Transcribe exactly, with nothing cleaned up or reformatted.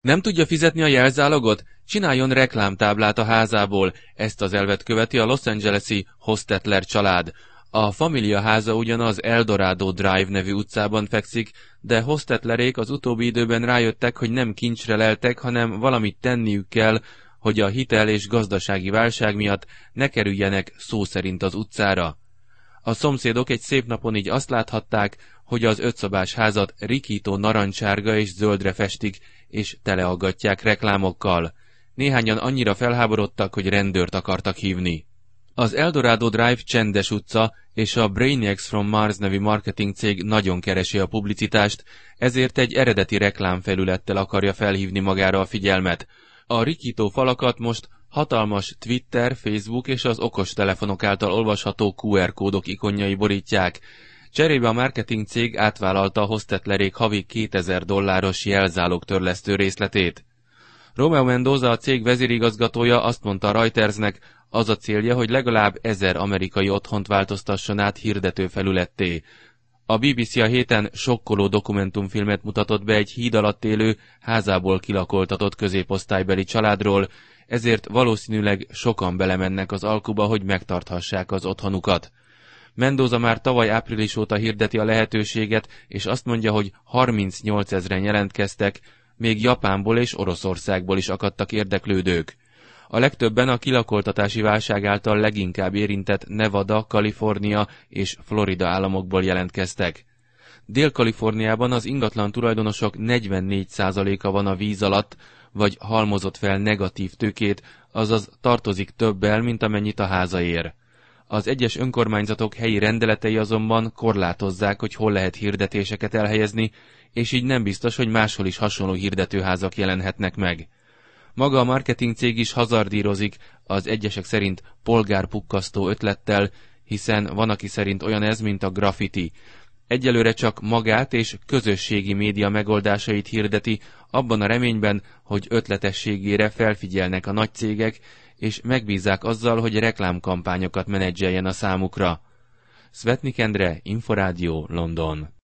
Nem tudja fizetni a jelzálogot? Csináljon reklámtáblát a házából. Ezt az elvet követi a Los Angeles-i Hostetler család. A Familia háza ugyan az Eldorado Drive nevű utcában fekszik, de Hostetlerék az utóbbi időben rájöttek, hogy nem kincsre leltek, hanem valamit tenniük kell, hogy a hitel és gazdasági válság miatt ne kerüljenek szó szerint az utcára. A szomszédok egy szép napon így azt láthatták, hogy az ötszobás házat rikító narancsárga és zöldre festik, és teleaggatják reklámokkal. Néhányan annyira felháborodtak, hogy rendőrt akartak hívni. Az Eldorado Drive csendes utca, és a Brainiacs from Mars nevű marketing cég nagyon keresi a publicitást, ezért egy eredeti reklámfelülettel akarja felhívni magára a figyelmet. A rikító falakat most hatalmas Twitter, Facebook és az okostelefonok által olvasható kú er kódok ikonjai borítják. Cserébe a marketing cég átvállalta a Hostetlerék havi kétezer dolláros jelzálog törlesztő részletét. Romeo Mendoza, a cég vezérigazgatója azt mondta a Reutersnek, az a célja, hogy legalább ezer amerikai otthont változtasson át hirdető felületté. A bé bé cé a héten sokkoló dokumentumfilmet mutatott be egy híd alatt élő, házából kilakoltatott középosztálybeli családról, ezért valószínűleg sokan belemennek az alkuba, hogy megtarthassák az otthonukat. Mendoza már tavaly április óta hirdeti a lehetőséget, és azt mondja, hogy harmincnyolcezren jelentkeztek, még Japánból és Oroszországból is akadtak érdeklődők. A legtöbben a kilakoltatási válság által leginkább érintett Nevada, Kalifornia és Florida államokból jelentkeztek. Dél-Kaliforniában az ingatlan tulajdonosok negyvennégy százaléka van a víz alatt, vagy halmozott fel negatív tőkét, azaz tartozik többel, mint amennyit a háza ér. Az egyes önkormányzatok helyi rendeletei azonban korlátozzák, hogy hol lehet hirdetéseket elhelyezni, és így nem biztos, hogy máshol is hasonló hirdetőházak jelenhetnek meg. Maga a marketing cég is hazardírozik, az egyesek szerint polgárpukkasztó ötlettel, hiszen van, aki szerint olyan ez, mint a graffiti. Egyelőre csak magát és közösségi média megoldásait hirdeti, abban a reményben, hogy ötletességére felfigyelnek a nagy cégek, és megbízzák azzal, hogy reklámkampányokat menedzseljen a számukra. Szvetnik Endre, Inforádió, London.